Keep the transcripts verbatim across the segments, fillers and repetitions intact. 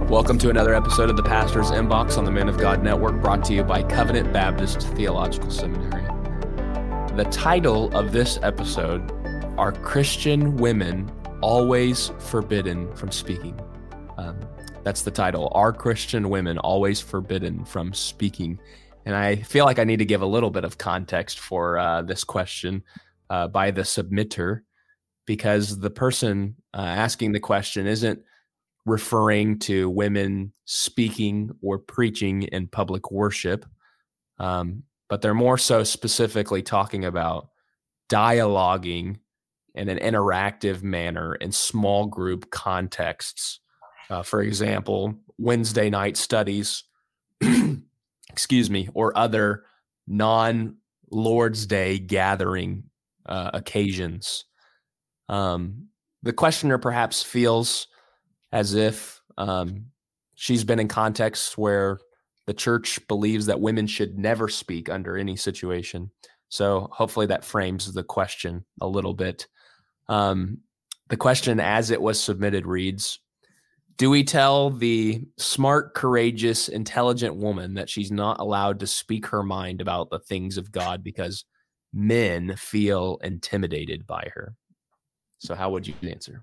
Welcome to another episode of the Pastor's Inbox on the Men of God Network, brought to you by Covenant Baptist Theological Seminary. The title of this episode, Are Christian Women Always Forbidden from Speaking? Um, that's the title, Are Christian Women Always Forbidden from Speaking? And I feel like I need to give a little bit of context for uh, this question uh, by the submitter, because the person uh, asking the question isn't referring to women speaking or preaching in public worship, um, but they're more so specifically talking about dialoguing in an interactive manner in small group contexts. Uh, for example, Wednesday night studies, excuse me, or other non-Lord's Day gathering uh, occasions. Um, the questioner perhaps feels as if um, she's been in contexts where the church believes that women should never speak under any situation. So hopefully that frames the question a little bit. Um, the question as it was submitted reads, do we tell the smart, courageous, intelligent woman that she's not allowed to speak her mind about the things of God because men feel intimidated by her? So how would you answer?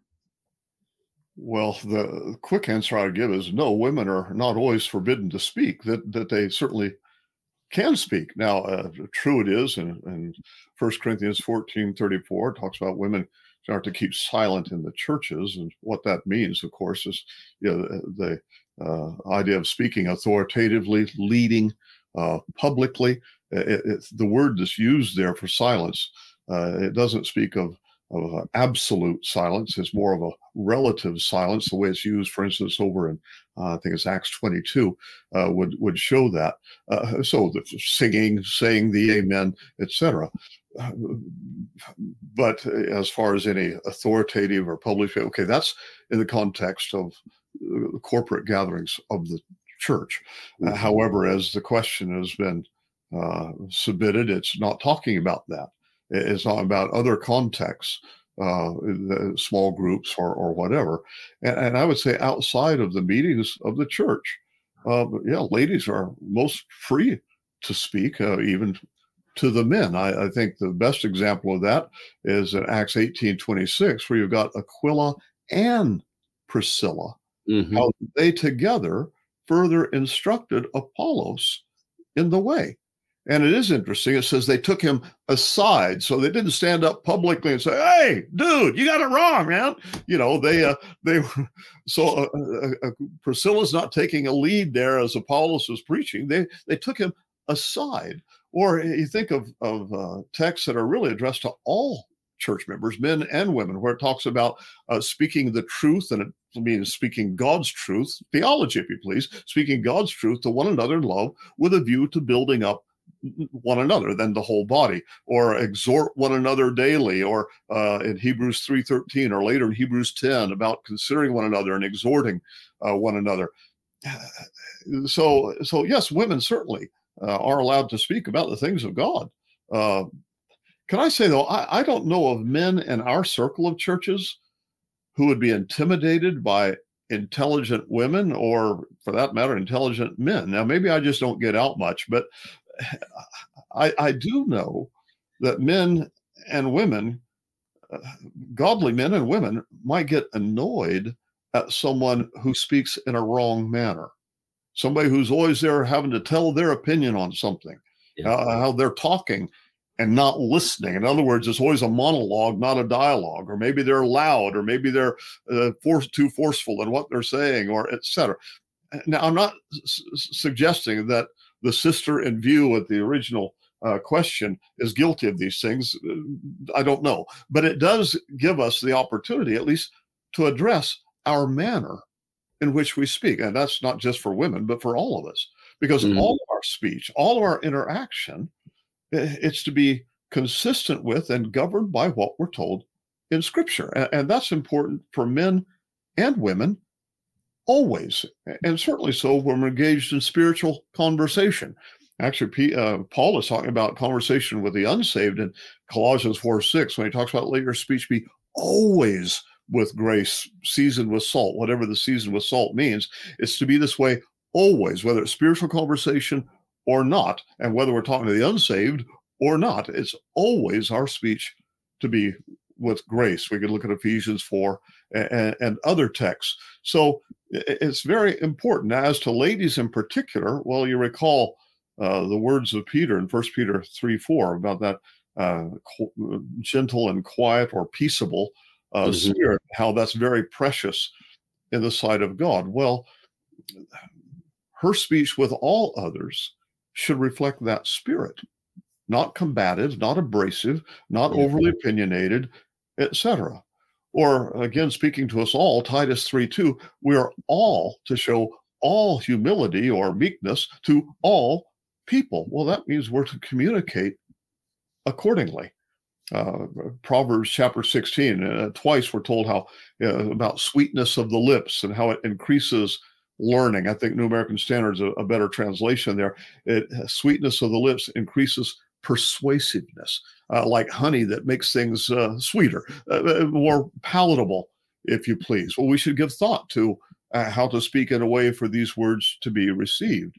Well, the quick answer I would give is no, women are not always forbidden to speak, that that they certainly can speak. Now, uh, true it is, and in First Corinthians fourteen thirty-four talks about women are to keep silent in the churches. And what that means, of course, is you know, the, the uh, idea of speaking authoritatively, leading uh, publicly. It, it, the word that's used there for silence, uh, it doesn't speak of of absolute silence. It's more of a relative silence. The way it's used, for instance, over in, uh, I think it's Acts twenty-two, uh, would, would show that. Uh, so the singing, saying the amen, et cetera. Uh, but as far as any authoritative or public, okay, that's in the context of uh, corporate gatherings of the church. Uh, mm-hmm. However, as the question has been uh, submitted, it's not talking about that. It's not about other contexts, uh, the small groups or, or whatever. And, and I would say outside of the meetings of the church, uh, yeah, ladies are most free to speak, uh, even to the men. I, I think the best example of that is in Acts eighteen twenty-six, where you've got Aquila and Priscilla, mm-hmm. how they together further instructed Apollos in the way. And it is interesting. It says they took him aside, so they didn't stand up publicly and say, "Hey, dude, you got it wrong, man." You know, they uh, they so uh, uh, Priscilla's not taking a lead there as Apollos was preaching. They they took him aside. Or you think of of uh, texts that are really addressed to all church members, men and women, where it talks about uh, speaking the truth, and it means speaking God's truth, theology, if you please, speaking God's truth to one another in love, with a view to building up one another, than the whole body, or exhort one another daily, or uh, in Hebrews three thirteen, or later in Hebrews ten, about considering one another and exhorting uh, one another. So, so yes, women certainly uh, are allowed to speak about the things of God. Uh, can I say, though, I, I don't know of men in our circle of churches who would be intimidated by intelligent women, or for that matter, intelligent men. Now, maybe I just don't get out much, but I, I do know that men and women, uh, godly men and women, might get annoyed at someone who speaks in a wrong manner. Somebody who's always there having to tell their opinion on something, yeah. uh, how they're talking and not listening. In other words, it's always a monologue, not a dialogue, or maybe they're loud, or maybe they're uh, forced, too forceful in what they're saying, or et cetera. Now, I'm not s- suggesting that the sister in view at the original uh, question is guilty of these things. I don't know. But it does give us the opportunity, at least, to address our manner in which we speak. And that's not just for women, but for all of us. Because mm-hmm. all of our speech, all of our interaction, it's to be consistent with and governed by what we're told in Scripture. And, and that's important for men and women, always, and certainly so when we're engaged in spiritual conversation. Actually, uh, Paul is talking about conversation with the unsaved in Colossians four six, when he talks about let your speech be always with grace, seasoned with salt, whatever the seasoned with salt means. It's to be this way always, whether it's spiritual conversation or not, and whether we're talking to the unsaved or not. It's always our speech to be with grace. We could look at Ephesians four and, and other texts. So it's very important. Now, as to ladies in particular, well, you recall uh, the words of Peter in First Peter three four about that uh, gentle and quiet or peaceable uh, mm-hmm. spirit, how that's very precious in the sight of God. Well, her speech with all others should reflect that spirit, not combative, not abrasive, not yeah. overly opinionated, et cetera. Or again, speaking to us all, Titus three two, we are all to show all humility or meekness to all people. Well, that means we're to communicate accordingly. Uh, Proverbs chapter sixteen, uh, twice we're told how uh, about sweetness of the lips and how it increases learning. I think New American Standard is a, a better translation there. It, sweetness of the lips increases persuasiveness, uh, like honey that makes things uh, sweeter, uh, more palatable, if you please. Well, we should give thought to uh, how to speak in a way for these words to be received.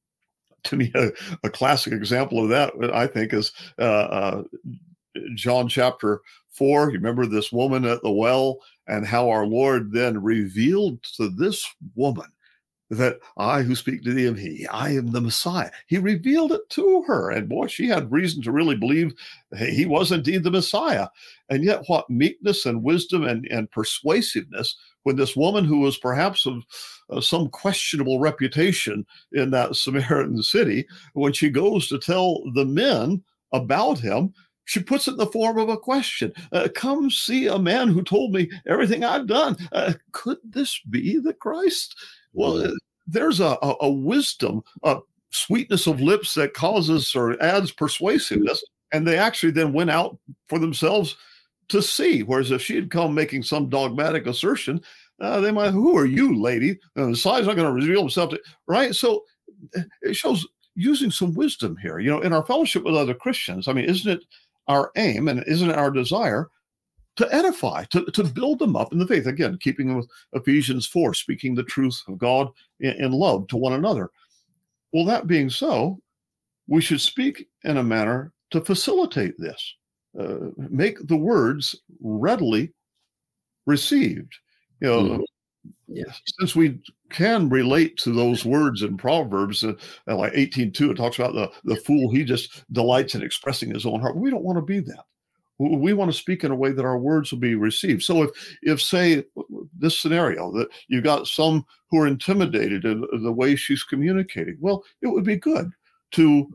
To me, a, a classic example of that, I think, is uh, uh, John chapter four. You remember this woman at the well and how our Lord then revealed to this woman that I who speak to thee am he, I am the Messiah. He revealed it to her. And boy, she had reason to really believe he was indeed the Messiah. And yet what meekness and wisdom and, and persuasiveness when this woman who was perhaps of uh, some questionable reputation in that Samaritan city, when she goes to tell the men about him, she puts it in the form of a question. Uh, Come see a man who told me everything I've done. Uh, could this be the Christ? Well, uh, there's a, a, a wisdom, a sweetness of lips that causes or adds persuasiveness. And they actually then went out for themselves to see. Whereas if she had come making some dogmatic assertion, uh, they might, who are you, lady? Uh, the Messiah's not going to reveal himself to, right? So it shows using some wisdom here. You know, in our fellowship with other Christians, I mean, isn't it our aim and isn't it our desire to edify, to, to build them up in the faith? Again, keeping with Ephesians four, speaking the truth of God in, in love to one another. Well, that being so, we should speak in a manner to facilitate this, uh, make the words readily received. You know, mm-hmm. yeah. Since we can relate to those words in Proverbs, uh, like eighteen two, it talks about the, the fool, he just delights in expressing his own heart. We don't want to be that. We want to speak in a way that our words will be received. So if, if say, this scenario, that you've got some who are intimidated in the way she's communicating, well, it would be good to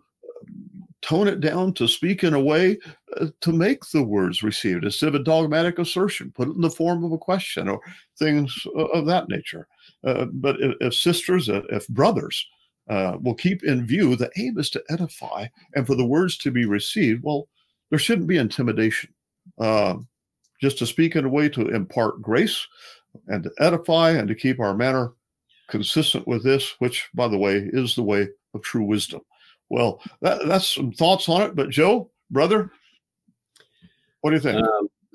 tone it down, to speak in a way uh, to make the words received instead of a dogmatic assertion. Put it in the form of a question or things of that nature. Uh, but if, if sisters, if brothers uh, will keep in view, the aim is to edify and for the words to be received, well, there shouldn't be intimidation. Uh, just to speak in a way to impart grace and to edify and to keep our manner consistent with this, which, by the way, is the way of true wisdom. Well, that, that's some thoughts on it. But Joe, brother, what do you think?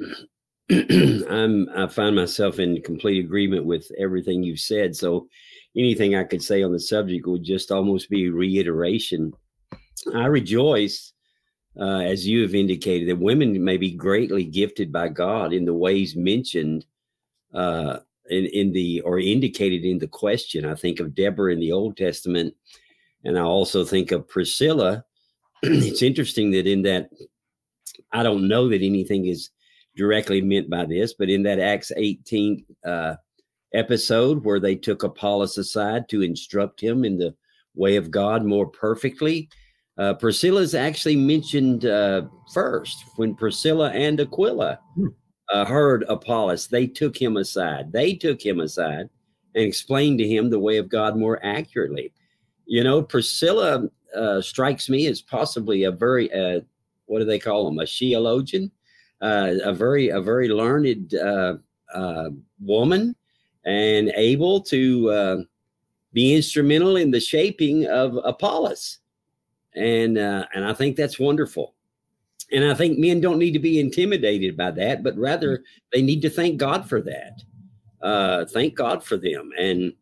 Um, I'm, I find myself in complete agreement with everything you've said. So anything I could say on the subject would just almost be reiteration. I rejoice, Uh, as you have indicated, that women may be greatly gifted by God in the ways mentioned uh, in, in the or indicated in the question. I think of Deborah in the Old Testament, and I also think of Priscilla. It's interesting that in that, I don't know that anything is directly meant by this, but in that Acts eighteen uh, episode where they took Apollos aside to instruct him in the way of God more perfectly, Uh, Priscilla's actually mentioned uh, first. When Priscilla and Aquila uh, heard Apollos, they took him aside. They took him aside and explained to him the way of God more accurately. You know, Priscilla uh, strikes me as possibly a very, uh, what do they call him, a theologian, uh, a very, a very learned uh, uh, woman and able to uh, be instrumental in the shaping of Apollos. And uh, and I think that's wonderful. And I think men don't need to be intimidated by that, but rather they need to thank God for that. Uh, thank God for them. And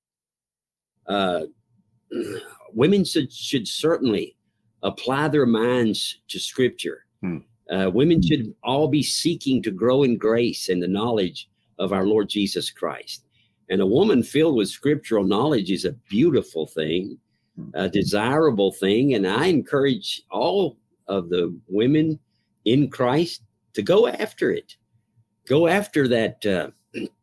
uh, women should, should certainly apply their minds to Scripture. Hmm. Uh, women should all be seeking to grow in grace and the knowledge of our Lord Jesus Christ. And a woman filled with scriptural knowledge is a beautiful thing, a desirable thing. And I encourage all of the women in Christ to go after it. Go after that uh,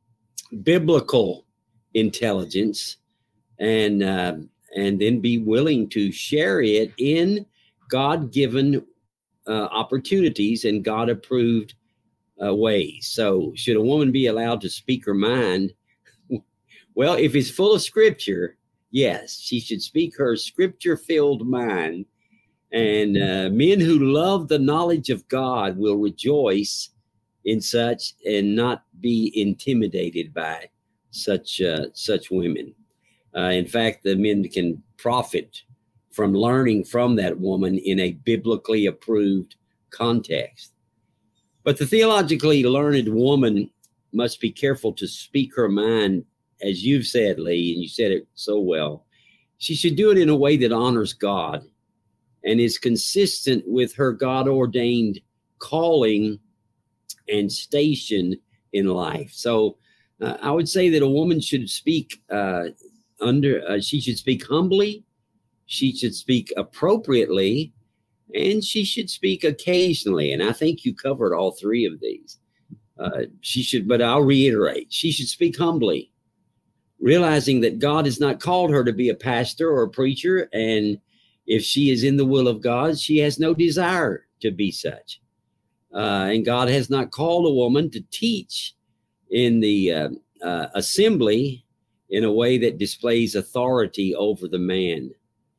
biblical intelligence, and uh, and then be willing to share it in God-given uh, opportunities and God-approved uh, ways. So should a woman be allowed to speak her mind? Well, if it's full of scripture, yes, she should speak her scripture-filled mind. And uh, men who love the knowledge of God will rejoice in such and not be intimidated by such uh, such women. Uh, in fact, the men can profit from learning from that woman in a biblically approved context. But the theologically learned woman must be careful to speak her mind, as you've said, Lee, and you said it so well. She should do it in a way that honors God and is consistent with her God-ordained calling and station in life. So uh, I would say that a woman should speak uh, under, uh, she should speak humbly, she should speak appropriately, and she should speak occasionally. And I think you covered all three of these. Uh, she should, but I'll reiterate, she should speak humbly, realizing that God has not called her to be a pastor or a preacher. And if she is in the will of God, she has no desire to be such. Uh, and God has not called a woman to teach in the uh, uh, assembly in a way that displays authority over the man.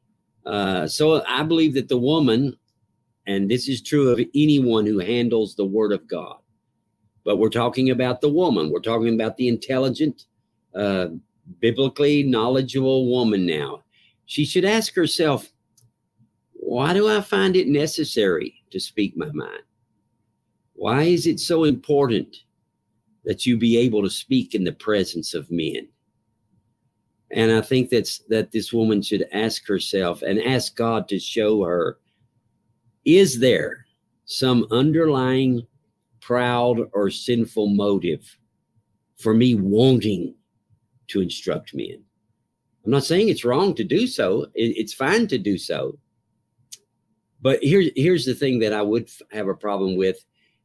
Uh, so I believe that the woman, and this is true of anyone who handles the word of God, but we're talking about the woman. We're talking about the intelligent, uh, biblically knowledgeable woman now. She should ask herself, why do I find it necessary to speak my mind? Why is it so important that you be able to speak in the presence of men? And I think that's that this woman should ask herself and ask God to show her, is there some underlying proud or sinful motive for me wanting to instruct men? I'm not saying it's wrong to do so. It, it's fine to do so. But here's, here's the thing that I would have a problem with,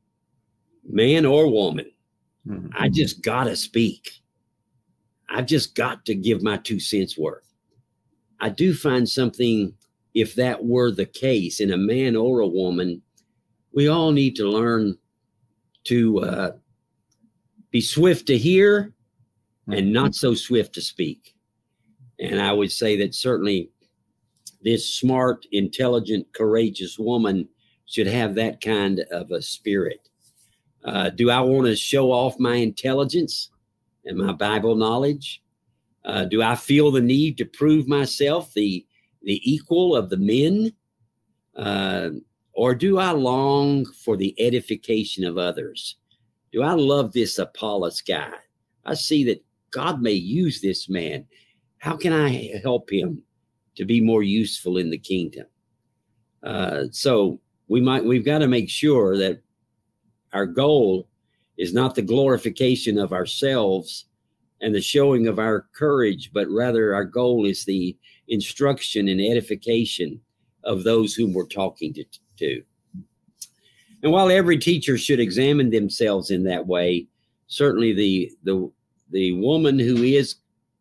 man or woman. Mm-hmm. I just got to speak. I've just got to give my two cents worth. I do find something, if that were the case in a man or a woman, we all need to learn to uh, be swift to hear and not so swift to speak. And I would say that certainly this smart, intelligent, courageous woman should have that kind of a spirit. Uh, do I want to show off my intelligence and my Bible knowledge? Uh, do I feel the need to prove myself the, the equal of the men? Uh, or do I long for the edification of others? Do I love this Apollos guy? I see that God may use this man. How can I help him to be more useful in the kingdom? Uh, so we might, we've got to make sure that our goal is not the glorification of ourselves and the showing of our courage, but rather our goal is the instruction and edification of those whom we're talking to. to. And while every teacher should examine themselves in that way, certainly the, the, the woman who is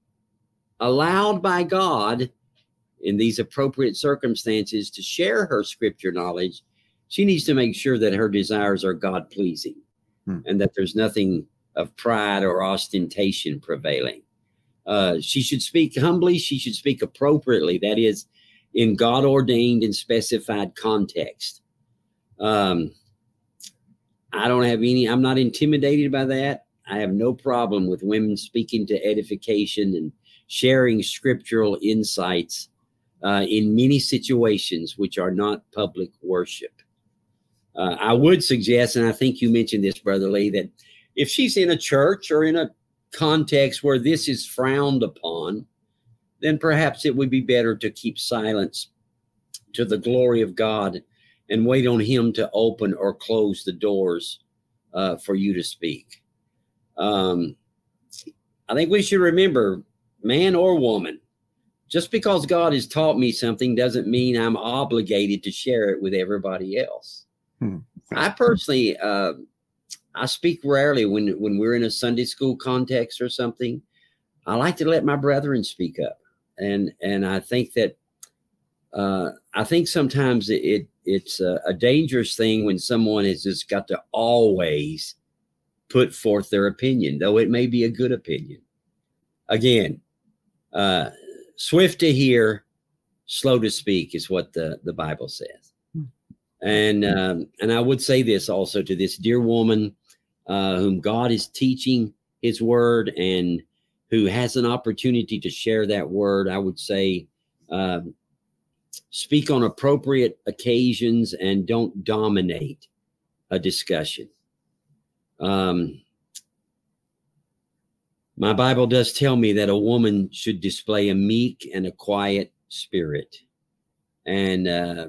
allowed by God in these appropriate circumstances to share her scripture knowledge, she needs to make sure that her desires are God-pleasing hmm. and that there's nothing of pride or ostentation prevailing. Uh, she should speak humbly. She should speak appropriately. That is, in God-ordained and specified context. Um, I don't have any, I'm not intimidated by that. I have no problem with women speaking to edification and sharing scriptural insights uh, in many situations which are not public worship. Uh, I would suggest, and I think you mentioned this, Brother Lee, that if she's in a church or in a context where this is frowned upon, then perhaps it would be better to keep silence to the glory of God and wait on him to open or close the doors uh, for you to speak. Um, I think we should remember, man or woman, just because God has taught me something doesn't mean I'm obligated to share it with everybody else. Hmm. I personally, uh, I speak rarely when, when we're in a Sunday school context or something. I like to let my brethren speak up. And, and I think that, uh, I think sometimes it, it it's a, a dangerous thing when someone has just got to always put forth their opinion, though it may be a good opinion. Again, uh, swift to hear, slow to speak is what the, the Bible says. Hmm. And, um, and I would say this also to this dear woman, uh, whom God is teaching his word and who has an opportunity to share that word. I would say, um, speak on appropriate occasions and don't dominate a discussion. Um, my Bible does tell me that a woman should display a meek and a quiet spirit. And uh,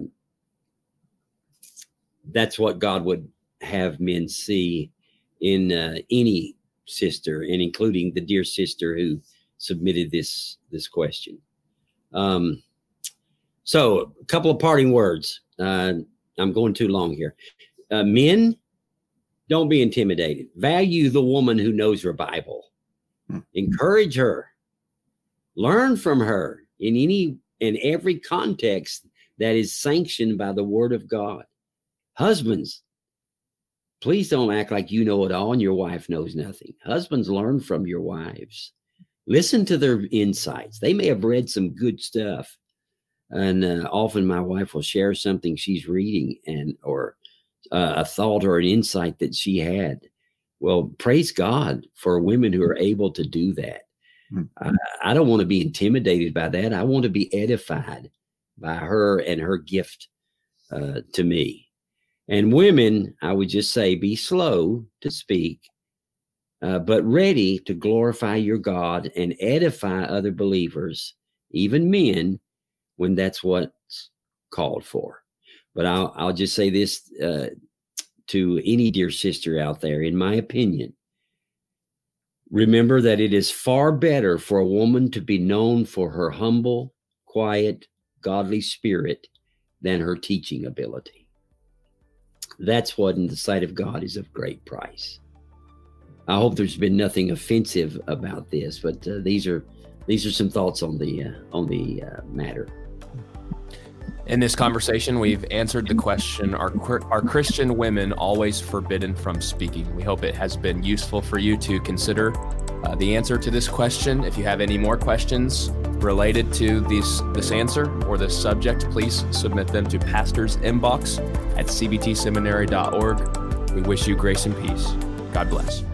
that's what God would have men see in uh, any sister, and including the dear sister who submitted this, this question. Um, So a couple of parting words. Uh, I'm going too long here. Uh, men, don't be intimidated. Value the woman who knows her Bible. Hmm. Encourage her. Learn from her in any in every context that is sanctioned by the word of God. Husbands, please don't act like you know it all and your wife knows nothing. Husbands, learn from your wives. Listen to their insights. They may have read some good stuff. And uh, often my wife will share something she's reading and or uh, a thought or an insight that she had. Well, praise God for women who are able to do that. Mm-hmm. I, I don't want to be intimidated by that. I want to be edified by her and her gift uh, to me. And women, I would just say, be slow to speak, uh, but ready to glorify your God and edify other believers, even men, when that's what's called for. But I'll, I'll just say this uh, to any dear sister out there, in my opinion, remember that it is far better for a woman to be known for her humble, quiet, godly spirit than her teaching ability. That's what in the sight of God is of great price. I hope there's been nothing offensive about this, but uh, these are these are some thoughts on the uh, on the uh, matter. In this conversation, we've answered the question, are, are Christian women always forbidden from speaking? We hope it has been useful for you to consider uh, the answer to this question. If you have any more questions related to these, this answer or this subject, please submit them to pastor's inbox at c b t seminary dot org. We wish you grace and peace. God bless.